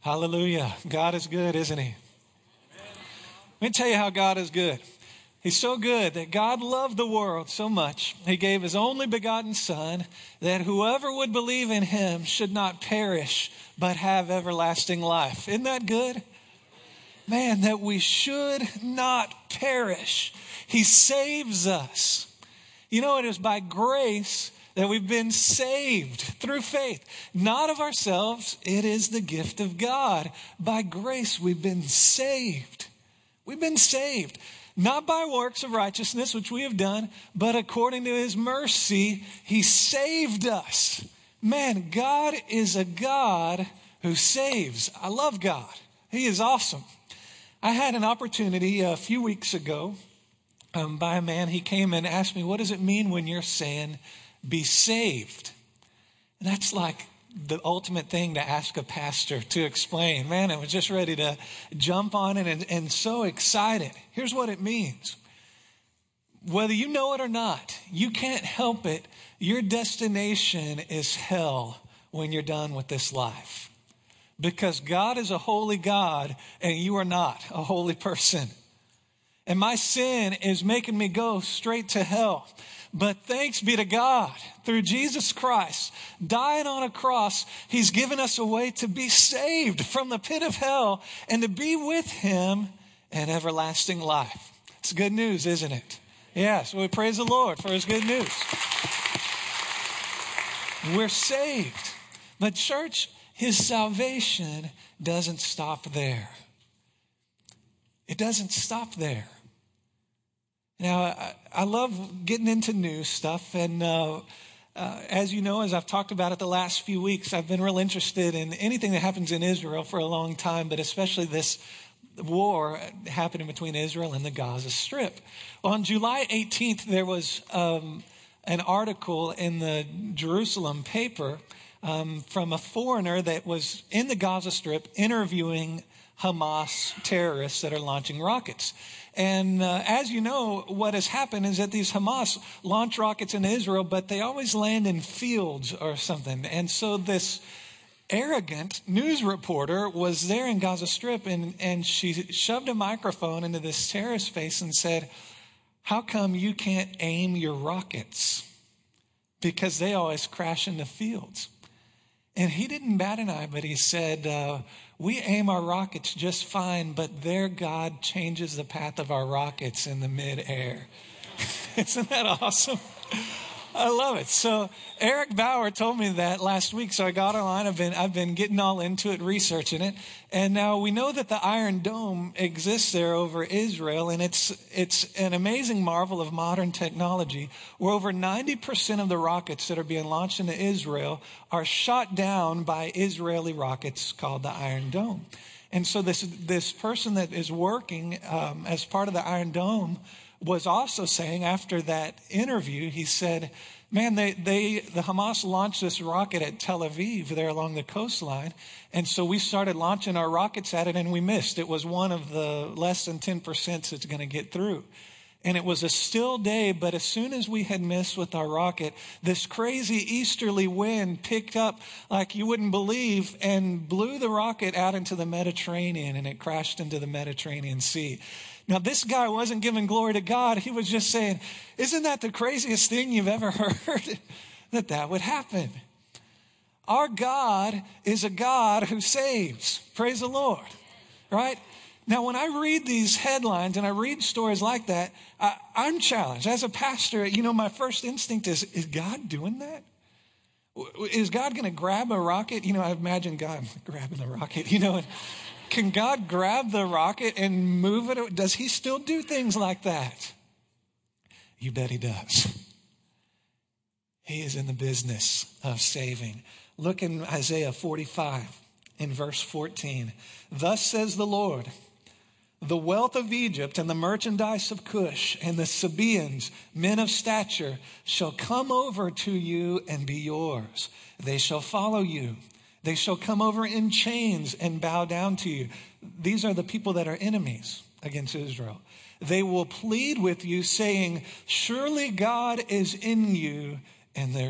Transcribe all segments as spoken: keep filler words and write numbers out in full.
Hallelujah. God is good, isn't he? Let me tell you how God is good. He's so good that God loved the world so much, he gave his only begotten Son, that whoever would believe in him should not perish, but have everlasting life. Isn't that good? Man, that we should not perish. He saves us. You know, it is by grace that we've been saved through faith, not of ourselves. It is the gift of God. By grace, we've been saved. We've been saved, not by works of righteousness, which we have done, but according to his mercy, he saved us. Man, God is a God who saves. I love God. He is awesome. I had an opportunity a few weeks ago um, by a man. He came and asked me, what does it mean when you're saying be saved? And that's like the ultimate thing to ask a pastor to explain. Man, I was just ready to jump on it and, and so excited. Here's what it means. Whether you know it or not, you can't help it. Your destination is hell when you're done with this life. Because God is a holy God and you are not a holy person. And my sin is making me go straight to hell. But thanks be to God, through Jesus Christ, dying on a cross, he's given us a way to be saved from the pit of hell and to be with him in everlasting life. It's good news, isn't it? Yes, we praise the Lord for his good news. We're saved. But church, his salvation doesn't stop there. It doesn't stop there. Now, I, I love getting into new stuff. And uh, uh, as you know, as I've talked about it the last few weeks, I've been real interested in anything that happens in Israel for a long time, but especially this war happening between Israel and the Gaza Strip. Well, on July eighteenth, there was um, an article in the Jerusalem paper um, from a foreigner that was in the Gaza Strip interviewing Hamas terrorists that are launching rockets. And uh, as you know, what has happened is that these Hamas launch rockets into Israel, but they always land in fields or something. And so this arrogant news reporter was there in Gaza Strip, and, and she shoved a microphone into this terrorist's face and said, how come you can't aim your rockets? Because they always crash into fields. And he didn't bat an eye, but he said, uh, we aim our rockets just fine, but their God changes the path of our rockets in the midair. Isn't that awesome? I love it. So Eric Bauer told me that last week. So I got online. I've been, I've been getting all into it, researching it. And now we know that the Iron Dome exists there over Israel. And it's, it's an amazing marvel of modern technology where over ninety percent of the rockets that are being launched into Israel are shot down by Israeli rockets called the Iron Dome. And so this, this person that is working um, as part of the Iron Dome was also saying after that interview, he said, man, they, they, the Hamas launched this rocket at Tel Aviv there along the coastline. And so we started launching our rockets at it and we missed. It was one of the less than ten percent that's going to get through. And it was a still day, but as soon as we had missed with our rocket, this crazy easterly wind picked up like you wouldn't believe and blew the rocket out into the Mediterranean, and it crashed into the Mediterranean Sea. Now, this guy wasn't giving glory to God. He was just saying, isn't that the craziest thing you've ever heard? That that would happen. Our God is a God who saves. Praise the Lord. Right? Now, when I read these headlines and I read stories like that, I, I'm challenged. As a pastor, you know, my first instinct is, is God doing that? Is God going to grab a rocket? You know, I imagine God grabbing the rocket, you know, and can God grab the rocket and move it? Does he still do things like that? You bet he does. He is in the business of saving. Look in Isaiah forty-five in verse fourteen. Thus says the Lord, the wealth of Egypt and the merchandise of Cush and the Sabaeans, men of stature, shall come over to you and be yours. They shall follow you. They shall come over in chains and bow down to you. These are the people that are enemies against Israel. They will plead with you, saying, surely God is in you, and there is no other, no God besides him.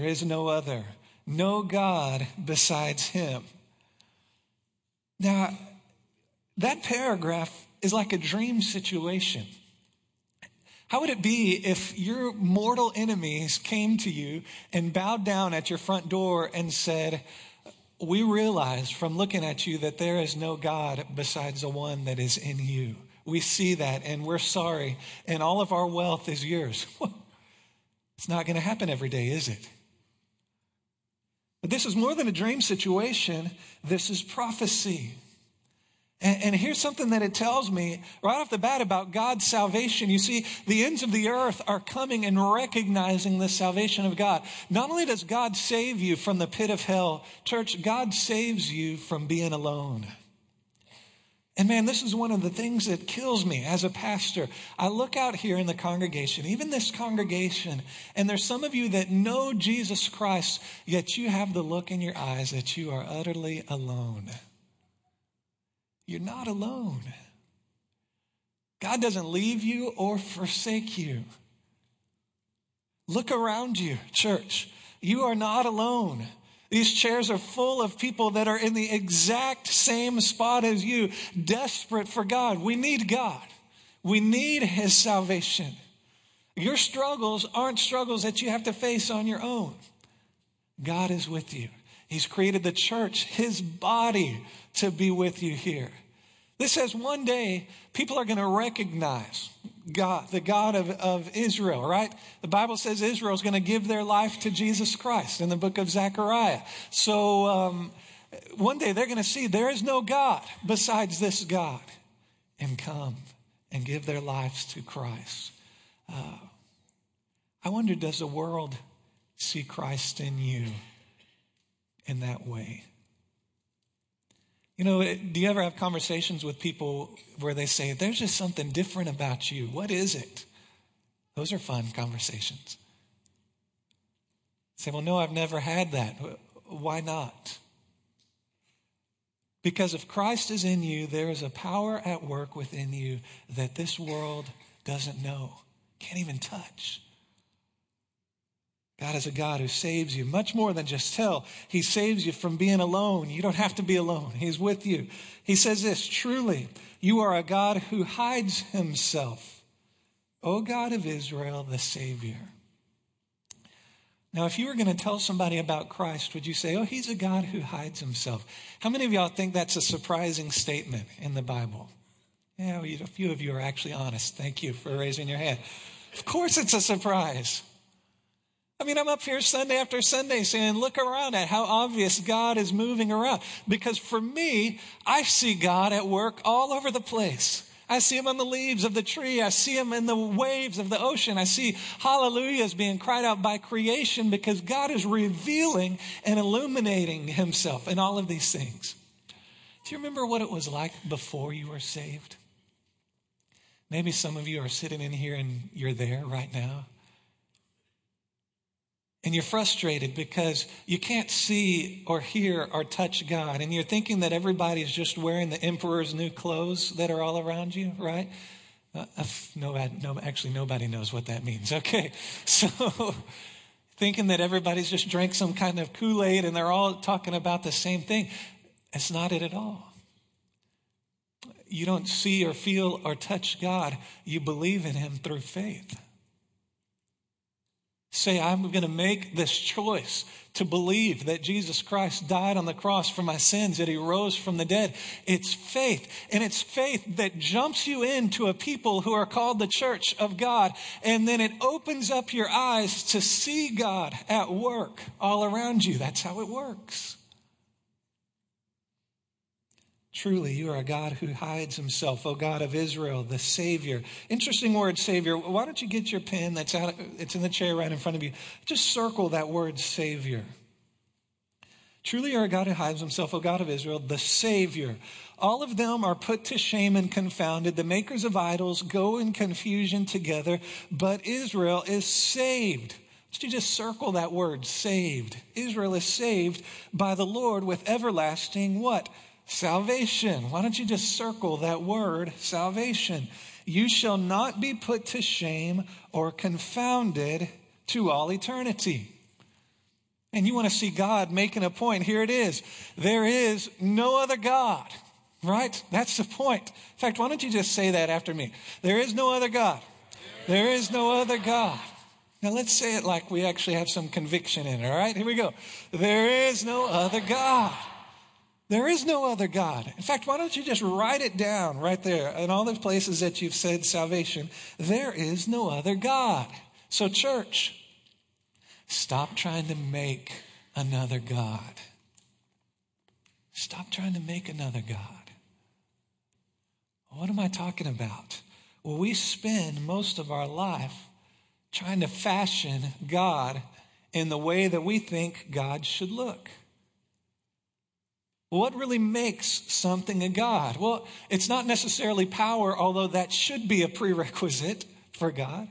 Now, that paragraph is like a dream situation. How would it be if your mortal enemies came to you and bowed down at your front door and said, we realize from looking at you that there is no God besides the one that is in you. We see that and we're sorry and all of our wealth is yours. It's not going to happen every day, is it? But this is more than a dream situation. This is prophecy. And, and here's something that it tells me right off the bat about God's salvation. You see, the ends of the earth are coming and recognizing the salvation of God. Not only does God save you from the pit of hell, church, God saves you from being alone. And man, this is one of the things that kills me as a pastor. I look out here in the congregation, even this congregation, and there's some of you that know Jesus Christ, yet you have the look in your eyes that you are utterly alone. You're not alone. God doesn't leave you or forsake you. Look around you, church. You are not alone. These chairs are full of people that are in the exact same spot as you, desperate for God. We need God. We need His salvation. Your struggles aren't struggles that you have to face on your own. God is with you. He's created the church, His body, to be with you here. This says one day people are going to recognize God, the God of, of Israel, right? The Bible says Israel is going to give their life to Jesus Christ in the book of Zechariah. So um, one day they're going to see there is no God besides this God and come and give their lives to Christ. Uh, I wonder, does the world see Christ in you in that way? You know, do you ever have conversations with people where they say, there's just something different about you? What is it? Those are fun conversations. Say, well, no, I've never had that. Why not? Because if Christ is in you, there is a power at work within you that this world doesn't know, can't even touch. God is a God who saves you much more than just hell. He saves you from being alone. You don't have to be alone. He's with you. He says this, truly, you are a God who hides Himself. O God of Israel, the Savior. Now, if you were going to tell somebody about Christ, would you say, oh, He's a God who hides Himself? How many of y'all think that's a surprising statement in the Bible? Yeah, well, a few of you are actually honest. Thank you for raising your hand. Of course it's a surprise. I mean, I'm up here Sunday after Sunday saying, look around at how obvious God is moving around. Because for me, I see God at work all over the place. I see Him on the leaves of the tree. I see Him in the waves of the ocean. I see hallelujahs being cried out by creation because God is revealing and illuminating Himself in all of these things. Do you remember what it was like before you were saved? Maybe some of you are sitting in here and you're there right now. And you're frustrated because you can't see or hear or touch God. And you're thinking that everybody's just wearing the emperor's new clothes that are all around you, right? Uh, no, no, actually, nobody knows what that means. Okay, so thinking that everybody's just drank some kind of Kool-Aid and they're all talking about the same thing. It's not it at all. You don't see or feel or touch God. You believe in Him through faith. Say, I'm going to make this choice to believe that Jesus Christ died on the cross for my sins, that He rose from the dead. It's faith. And it's faith that jumps you into a people who are called the church of God. And then it opens up your eyes to see God at work all around you. That's how it works. Truly, you are a God who hides Himself, O God of Israel, the Savior. Interesting word, Savior. Why don't you get your pen that's out? It's in the chair right in front of you. Just circle that word, Savior. Truly, you are a God who hides Himself, O God of Israel, the Savior. All of them are put to shame and confounded. The makers of idols go in confusion together, but Israel is saved. Just you just circle that word, saved. Israel is saved by the Lord with everlasting what? Salvation. Why don't you just circle that word, salvation? You shall not be put to shame or confounded to all eternity. And you want to see God making a point. Here it is. There is no other God right? That's the point. In fact, why don't you just say that after me? There is no other God. There is no other God. Now let's say it like we actually have some conviction in it, all right? Here we go. There is no other God. There is no other God. In fact, why don't you just write it down right there in all the places that you've said salvation. There is no other God. So church, stop trying to make another God. Stop trying to make another God. What am I talking about? Well, we spend most of our life trying to fashion God in the way that we think God should look. What really makes something a God? Well, it's not necessarily power, although that should be a prerequisite for God.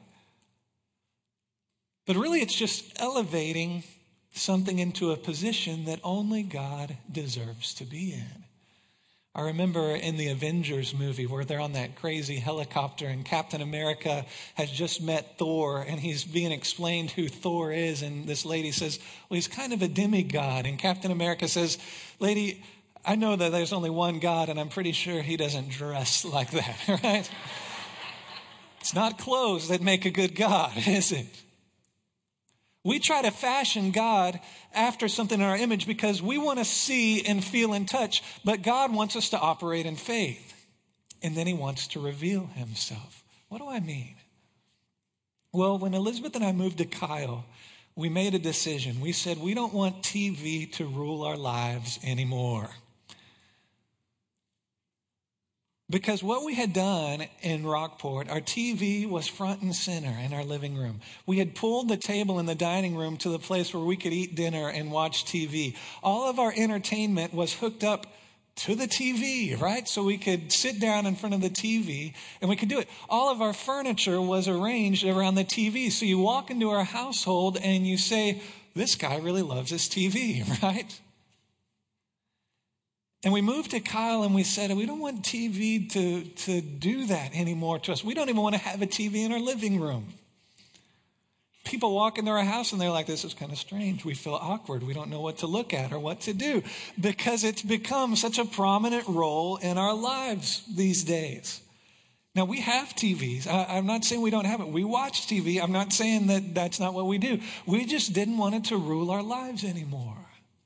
But really, it's just elevating something into a position that only God deserves to be in. I remember in the Avengers movie where they're on that crazy helicopter and Captain America has just met Thor and he's being explained who Thor is. And this lady says, well, he's kind of a demigod. And Captain America says, lady, I know that there's only one God and I'm pretty sure he doesn't dress like that, right? It's not clothes that make a good God, is it? We try to fashion God after something in our image because we want to see and feel and touch, but God wants us to operate in faith. And then he wants to reveal himself. What do I mean? Well, when Elizabeth and I moved to Kyle, we made a decision. We said we don't want T V to rule our lives anymore. Because what we had done in Rockport, our T V was front and center in our living room. We had pulled the table in the dining room to the place where we could eat dinner and watch T V. All of our entertainment was hooked up to the T V, right? So we could sit down in front of the T V and we could do it. All of our furniture was arranged around the T V. So you walk into our household and you say, this guy really loves his T V, right? And we moved to Kyle and we said, we don't want T V to, to do that anymore to us. We don't even want to have a T V in our living room. People walk into our house and they're like, this is kind of strange. We feel awkward. We don't know what to look at or what to do because it's become such a prominent role in our lives these days. Now, we have T Vs. I, I'm not saying we don't have it. We watch T V. I'm not saying that that's not what we do. We just didn't want it to rule our lives anymore.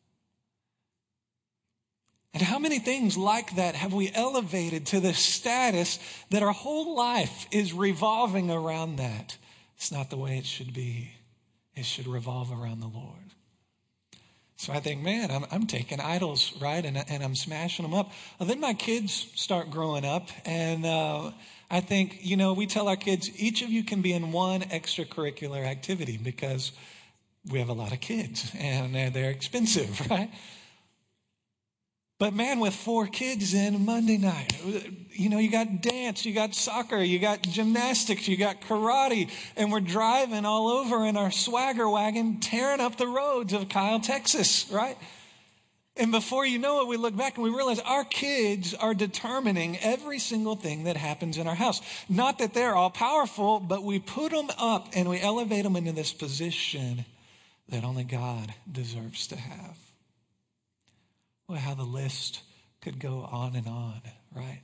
And how many things like that have we elevated to the status that our whole life is revolving around that? It's not the way it should be. It should revolve around the Lord. So I think, man, I'm, I'm taking idols, right? And, and I'm smashing them up. And then my kids start growing up. And uh, I think, you know, we tell our kids, each of you can be in one extracurricular activity because we have a lot of kids and they're, they're expensive, right? But man, with four kids in Monday night, you know, you got dance, you got soccer, you got gymnastics, you got karate, and we're driving all over in our swagger wagon, tearing up the roads of Kyle, Texas, right? And before you know it, we look back and we realize our kids are determining every single thing that happens in our house. Not that they're all powerful, but we put them up and we elevate them into this position that only God deserves to have. Well, how the list could go on and on, right?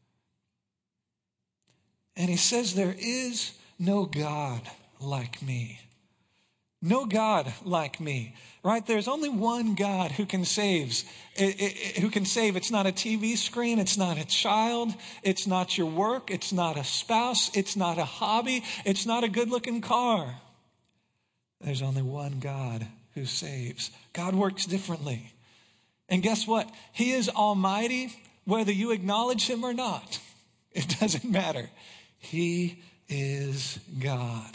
And he says, there is no God like me. No God like me, right? There's only one God who can save. It, it, who can save. It's not a T V screen. It's not a child. It's not your work. It's not a spouse. It's not a hobby. It's not a good-looking car. There's only one God who saves. God works differently. And guess what? He is almighty, whether you acknowledge him or not. It doesn't matter. He is God.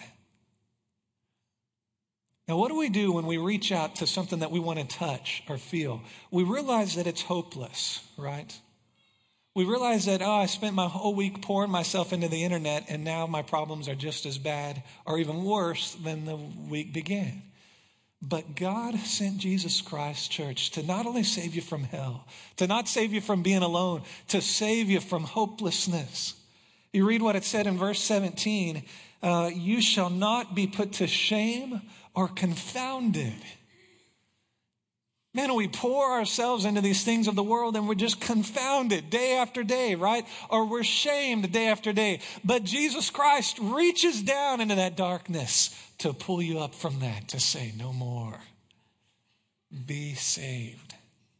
Now, what do we do when we reach out to something that we want to touch or feel? We realize that it's hopeless, right? We realize that, oh, I spent my whole week pouring myself into the internet, and now my problems are just as bad or even worse than the week began. But God sent Jesus Christ, church, to not only save you from hell, to not save you from being alone, to save you from hopelessness. You read what it said in verse seventeen, uh, you shall not be put to shame or confounded. Man, we pour ourselves into these things of the world and we're just confounded day after day, right? Or we're shamed day after day. But Jesus Christ reaches down into that darkness to pull you up from that, to say, no more. Be saved.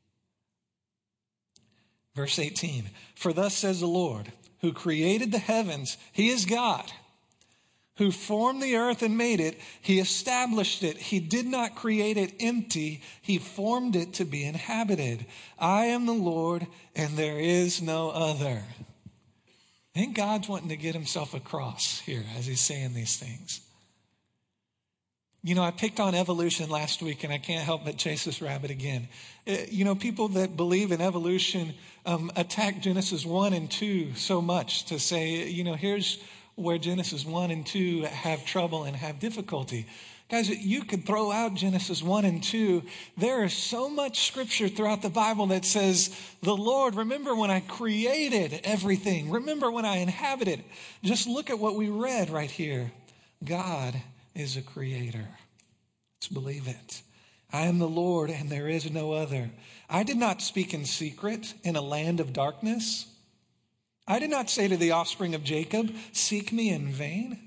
Verse eighteen, for thus says the Lord, who created the heavens, he is God, who formed the earth and made it. He established it. He did not create it empty. He formed it to be inhabited. I am the Lord, and there is no other. I think God's wanting to get himself across here as he's saying these things. You know, I picked on evolution last week, and I can't help but chase this rabbit again. Uh, you know, people that believe in evolution um, attack Genesis one and two so much to say, you know, here's where Genesis one and two have trouble and have difficulty. Guys, you could throw out Genesis one and two. There is so much scripture throughout the Bible that says, the Lord, remember when I created everything. Remember when I inhabited. Just look at what we read right here. God is a creator. Let's believe it. I am the Lord and there is no other. I did not speak in secret in a land of darkness. I did not say to the offspring of Jacob, seek me in vain.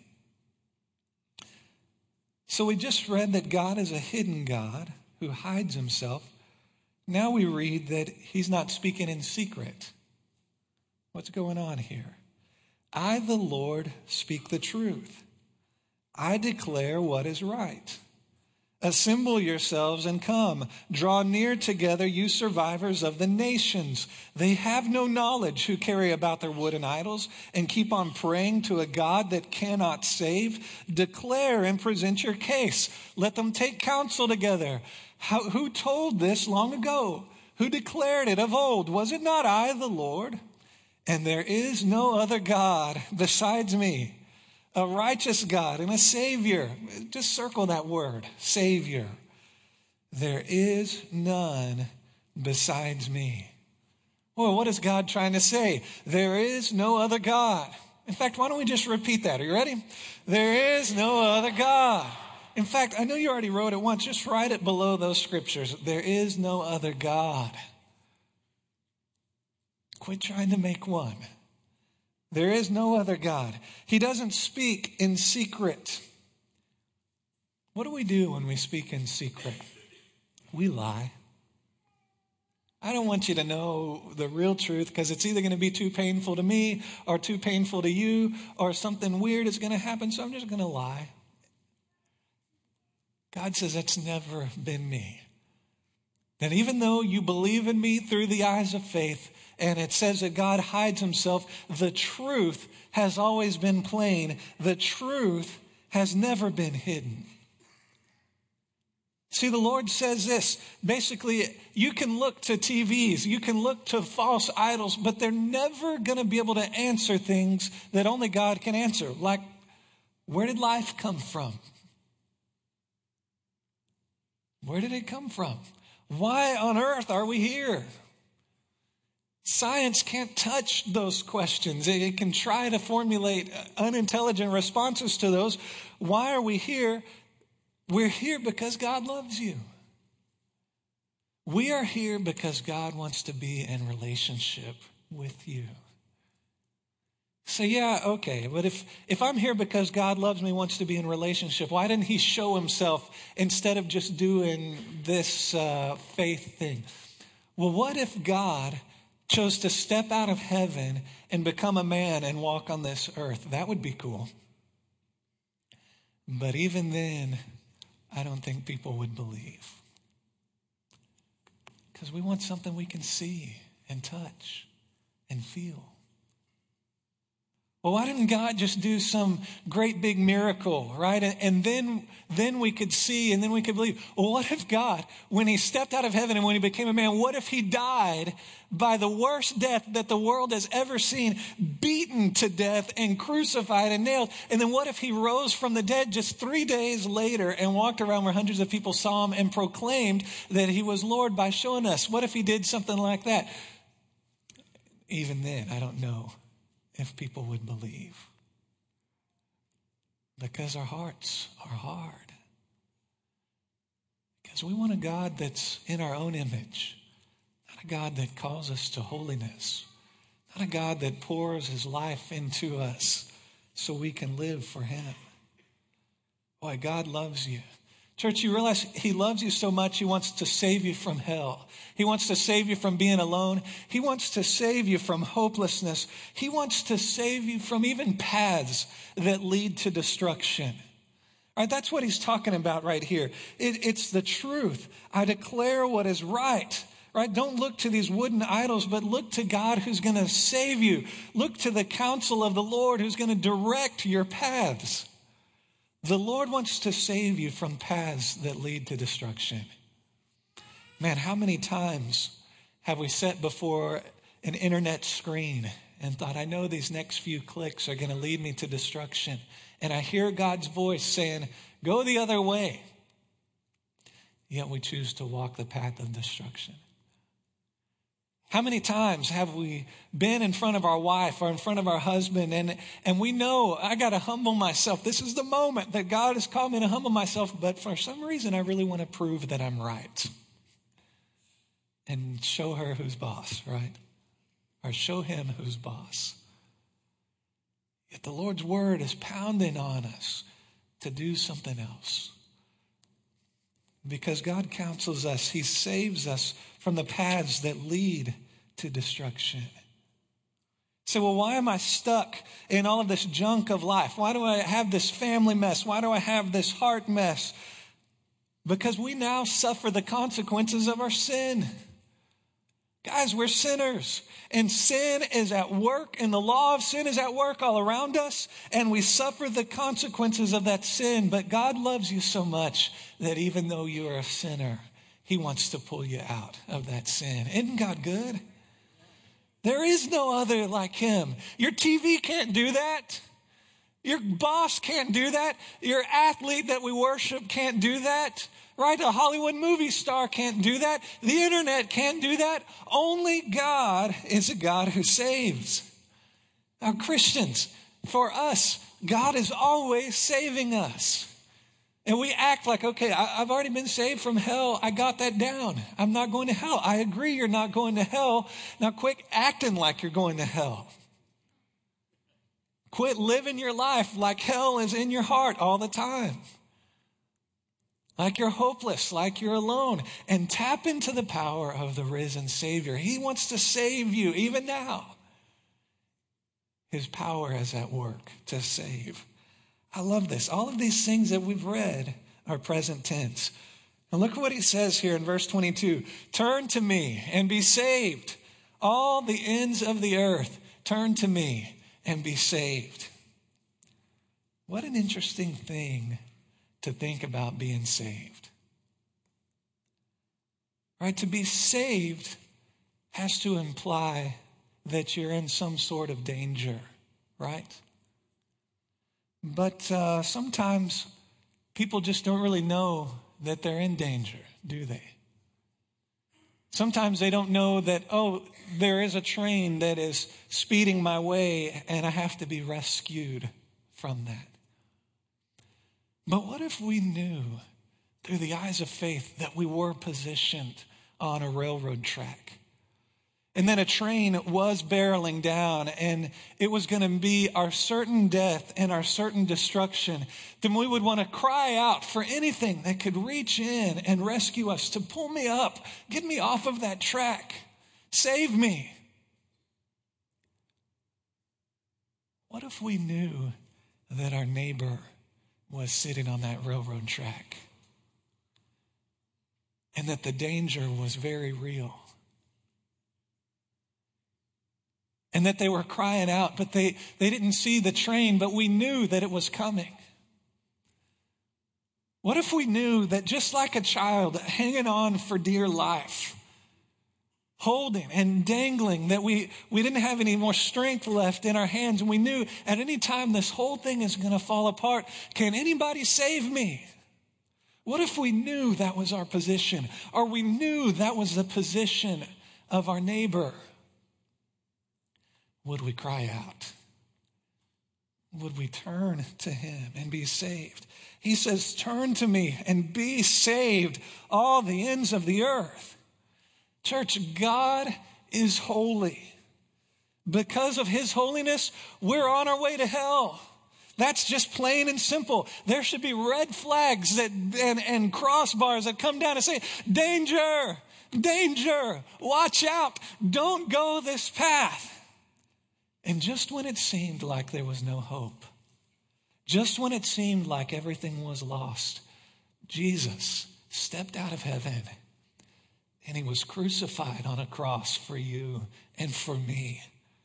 So we just read that God is a hidden God who hides himself. Now we read that he's not speaking in secret. What's going on here? I, the Lord, speak the truth. I declare what is right. Assemble yourselves and come. Draw near together, you survivors of the nations. They have no knowledge who carry about their wooden idols and keep on praying to a God that cannot save. Declare and present your case. Let them take counsel together. How, who told this long ago? Who declared it of old? Was it not I, the Lord? And there is no other God besides me. A righteous God and a Savior. Just circle that word, Savior. There is none besides me. Well, what is God trying to say? There is no other God. In fact, why don't we just repeat that? Are you ready? There is no other God. In fact, I know you already wrote it once. Just write it below those scriptures. There is no other God. Quit trying to make one. There is no other God. He doesn't speak in secret. What do we do when we speak in secret? We lie. I don't want you to know the real truth because it's either going to be too painful to me or too painful to you or something weird is going to happen, so I'm just going to lie. God says that's never been me. And even though you believe in me through the eyes of faith, and it says that God hides himself, the truth has always been plain. The truth has never been hidden. See, the Lord says this. Basically, you can look to T Vs, you can look to false idols, but they're never going to be able to answer things that only God can answer. Like, where did life come from? Where did it come from? Why on earth are we here? Science can't touch those questions. It can try to formulate unintelligent responses to those. Why are we here? We're here because God loves you. We are here because God wants to be in relationship with you. So yeah, okay, but if, if I'm here because God loves me, wants to be in relationship, why didn't he show himself instead of just doing this uh, faith thing? Well, what if God chose to step out of heaven and become a man and walk on this earth? That would be cool. But even then, I don't think people would believe. Because we want something we can see and touch and feel. Well, why didn't God just do some great big miracle, right? And, and then, then we could see and then we could believe. Well, what if God, when he stepped out of heaven and when he became a man, what if he died by the worst death that the world has ever seen, beaten to death and crucified and nailed? And then what if he rose from the dead just three days later and walked around where hundreds of people saw him and proclaimed that he was Lord by showing us? What if he did something like that? Even then, I don't know if people would believe. Because our hearts are hard. Because we want a God that's in our own image, not a God that calls us to holiness, not a God that pours his life into us so we can live for him. Boy, God loves you. Church, you realize he loves you so much, he wants to save you from hell. He wants to save you from being alone. He wants to save you from hopelessness. He wants to save you from even paths that lead to destruction. All right, that's what he's talking about right here. It, it's the truth. I declare what is right. Right? Don't look to these wooden idols, but look to God who's going to save you. Look to the counsel of the Lord who's going to direct your paths. The Lord wants to save you from paths that lead to destruction. Man, how many times have we sat before an internet screen and thought, I know these next few clicks are going to lead me to destruction. And I hear God's voice saying, go the other way. Yet we choose to walk the path of destruction. How many times have we been in front of our wife or in front of our husband and, and we know I got to humble myself. This is the moment that God has called me to humble myself, but for some reason I really want to prove that I'm right. And show her who's boss, right? Or show him who's boss. Yet the Lord's word is pounding on us to do something else. Because God counsels us. He saves us from the paths that lead to destruction. So, well, why am I stuck in all of this junk of life? Why do I have this family mess? Why do I have this heart mess? Because we now suffer the consequences of our sin. Guys, we're sinners, and sin is at work, and the law of sin is at work all around us, and we suffer the consequences of that sin. But God loves you so much that even though you are a sinner, he wants to pull you out of that sin. Isn't God good? There is no other like him. Your T V can't do that. Your boss can't do that. Your athlete that we worship can't do that. Right? A Hollywood movie star can't do that. The internet can't do that. Only God is a God who saves. Now, Christians, for us, God is always saving us. And we act like, okay, I, I've already been saved from hell. I got that down. I'm not going to hell. I agree you're not going to hell. Now quit acting like you're going to hell. Quit living your life like hell is in your heart all the time. Like you're hopeless, like you're alone. And tap into the power of the risen Savior. He wants to save you even now. His power is at work to save. I love this. All of these things that we've read are present tense. And look what he says here in verse twenty-two. Turn to me and be saved. All the ends of the earth, turn to me and be saved. What an interesting thing to think about being saved. Right? To be saved has to imply that you're in some sort of danger, right? But uh, sometimes people just don't really know that they're in danger, do they? Sometimes they don't know that, oh, there is a train that is speeding my way and I have to be rescued from that. But what if we knew through the eyes of faith that we were positioned on a railroad track? And then a train was barreling down and it was going to be our certain death and our certain destruction. Then we would want to cry out for anything that could reach in and rescue us, to pull me up, get me off of that track, save me. What if we knew that our neighbor was sitting on that railroad track and that the danger was very real? And that they were crying out, but they, they didn't see the train, but we knew that it was coming. What if we knew that just like a child hanging on for dear life, holding and dangling, that we, we didn't have any more strength left in our hands, and we knew at any time this whole thing is going to fall apart. Can anybody save me? What if we knew that was our position, or we knew that was the position of our neighbor? Would we cry out? would we turn to him and be saved. He says, turn to me and be saved, all the ends of the earth. Church, God is holy. Because of his holiness, we're on our way to hell. That's just plain and simple. There should be red flags that and, and crossbars that come down and say, danger, danger, watch out, don't go this path. And just when it seemed like there was no hope, just when it seemed like everything was lost, Jesus stepped out of heaven and he was crucified on a cross for you and for me.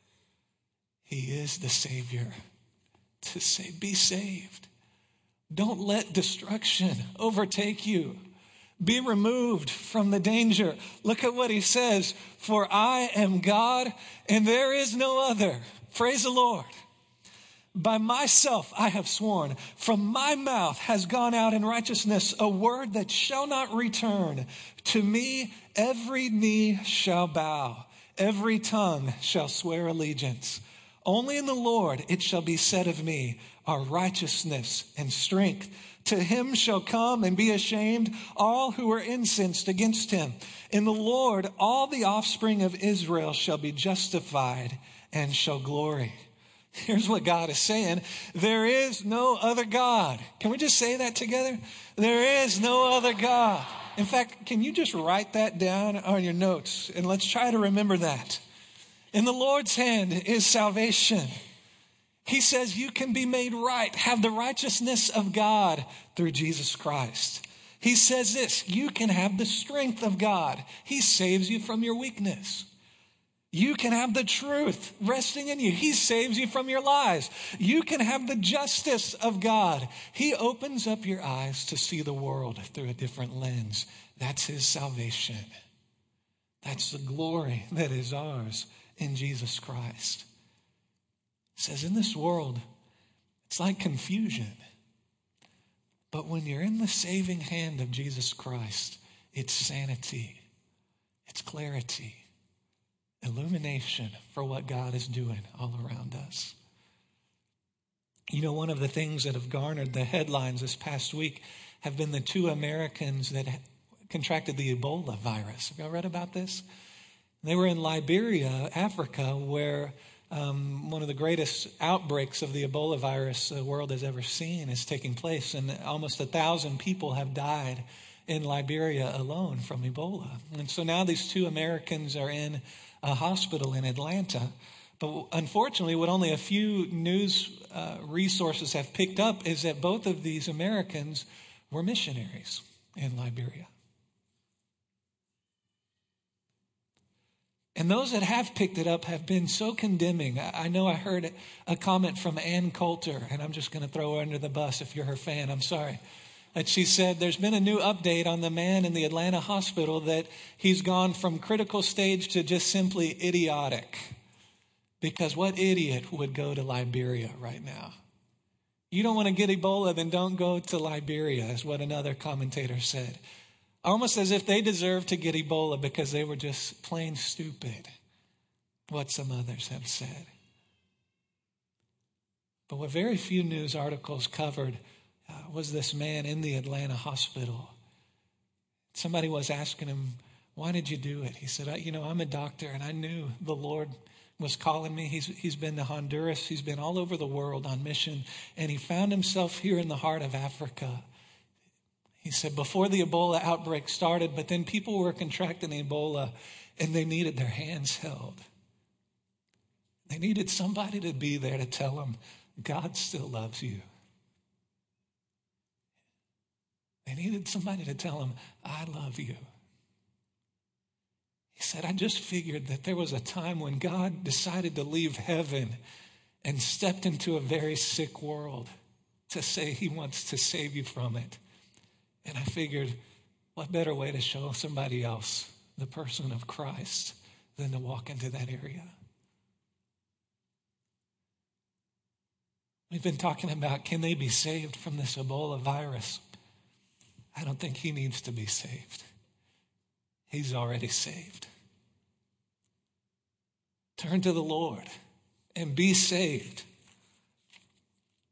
He is the Savior to say, be saved. Don't let destruction overtake you. Be removed from the danger. Look at what he says. For I am God and there is no other. Praise the Lord. By myself I have sworn, from my mouth has gone out in righteousness a word that shall not return. To me every knee shall bow, every tongue shall swear allegiance. Only in the Lord it shall be said of me, are righteousness and strength. To him shall come and be ashamed all who are incensed against him. In the Lord all the offspring of Israel shall be justified and shall glory. Here's what God is saying. There is no other God. Can we just say that together? There is no other God. In fact, can you just write that down on your notes? And let's try to remember that. In the Lord's hand is salvation. He says you can be made right, have the righteousness of God through Jesus Christ. He says this, you can have the strength of God. He saves you from your weakness. You can have the truth resting in you. He saves you from your lies. You can have the justice of God. He opens up your eyes to see the world through a different lens. That's his salvation. That's the glory that is ours in Jesus Christ. It says in this world, it's like confusion. But when you're in the saving hand of Jesus Christ, it's sanity, it's clarity, illumination for what God is doing all around us. You know, one of the things that have garnered the headlines this past week have been the two Americans that contracted the Ebola virus. Have y'all read about this? They were in Liberia, Africa, where um, one of the greatest outbreaks of the Ebola virus the world has ever seen is taking place. And almost a thousand people have died in Liberia alone from Ebola. And so now these two Americans are in a hospital in Atlanta. But unfortunately, what only a few news uh, resources have picked up is that both of these Americans were missionaries in Liberia. And those that have picked it up have been so condemning. I know I heard a comment from Ann Coulter, and I'm just going to throw her under the bus if you're her fan. I'm sorry. That she said there's been a new update on the man in the Atlanta hospital that he's gone from critical stage to just simply idiotic. Because what idiot would go to Liberia right now? You don't want to get Ebola, then don't go to Liberia, is what another commentator said. Almost as if they deserve to get Ebola because they were just plain stupid, what some others have said. But what very few news articles covered uh, was this man in the Atlanta hospital. Somebody was asking him, why did you do it? He said, I, you know, I'm a doctor and I knew the Lord was calling me. He's, he's been to Honduras. He's been all over the world on mission. And he found himself here in the heart of Africa. He said before the Ebola outbreak started, but then people were contracting Ebola and they needed their hands held. They needed somebody to be there to tell them, God still loves you. They needed somebody to tell them, I love you. He said, I just figured that there was a time when God decided to leave heaven and stepped into a very sick world to say he wants to save you from it. And I figured, what better way to show somebody else the person of Christ than to walk into that area? We've been talking about, can they be saved from this Ebola virus? I don't think he needs to be saved. He's already saved. Turn to the Lord and be saved.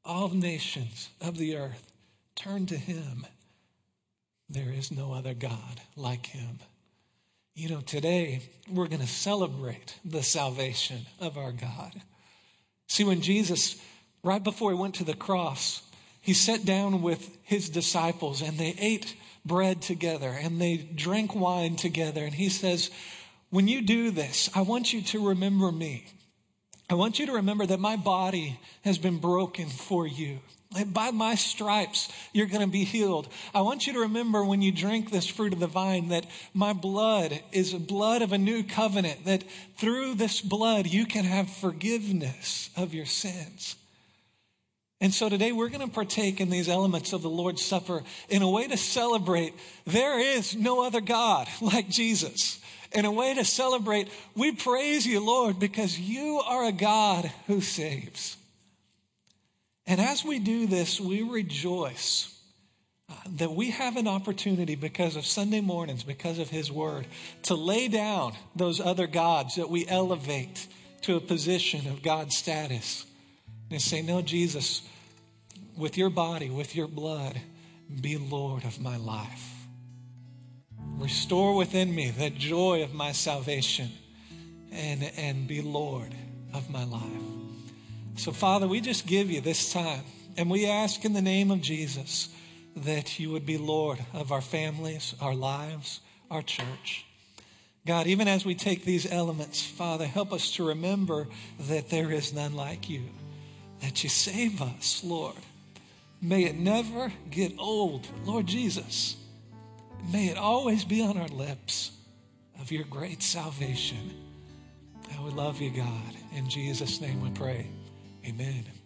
all nations of the earth turn to him. There is no other God like him. You know, today we're going to celebrate the salvation of our God. See, when Jesus, right before he went to the cross, he sat down with his disciples and they ate bread together and they drank wine together. And he says, when you do this, I want you to remember me. I want you to remember that my body has been broken for you. And by my stripes, you're going to be healed. I want you to remember when you drink this fruit of the vine that my blood is a blood of a new covenant, that through this blood, you can have forgiveness of your sins. And so today we're going to partake in these elements of the Lord's Supper in a way to celebrate there is no other God like Jesus. In a way to celebrate, we praise you, Lord, because you are a God who saves. And as we do this, we rejoice uh, that we have an opportunity because of Sunday mornings, because of his word, to lay down those other gods that we elevate to a position of God's status. And say, no, Jesus, with your body, with your blood, be Lord of my life. Restore within me the joy of my salvation and, and be Lord of my life. So, Father, we just give you this time, and we ask in the name of Jesus that you would be Lord of our families, our lives, our church. God, even as we take these elements, Father, help us to remember that there is none like you, that you save us, Lord. May it never get old, Lord Jesus. May it always be on our lips of your great salvation. And we love you, God. In Jesus' name we pray. Amen.